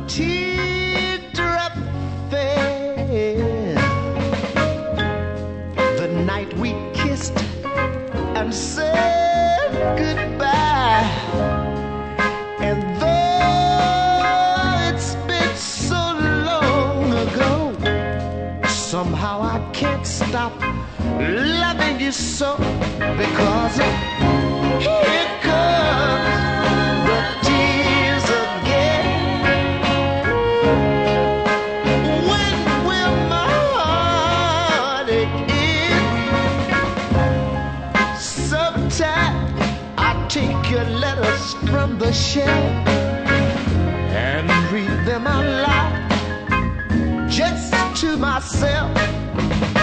teardrop fell the night we kissed and said goodbye. And though it's been so long ago, somehow I can't stop loving you so, because here comes the tears again. When will my heartache end? Sometimes I take your letters from the shelf and read them out loud just to myself.